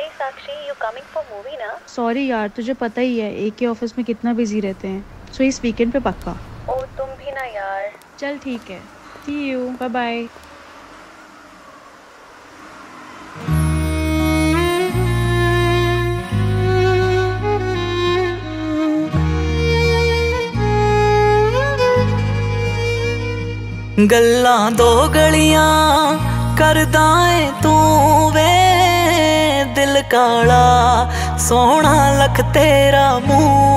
Sakshi, you coming for movie ना? Sorry यार, तुझे पता ही है एक ही ऑफिस में कितना बिजी रहते हैं। सो इस वीकेंड पे पक्का। ओ तुम भी ना यार। चल ठीक है, सी यू, बाय बाय। गल्लां दो गलियां करदा ऐ तू वे, दिल काला सोहना लख तेरा मुंह।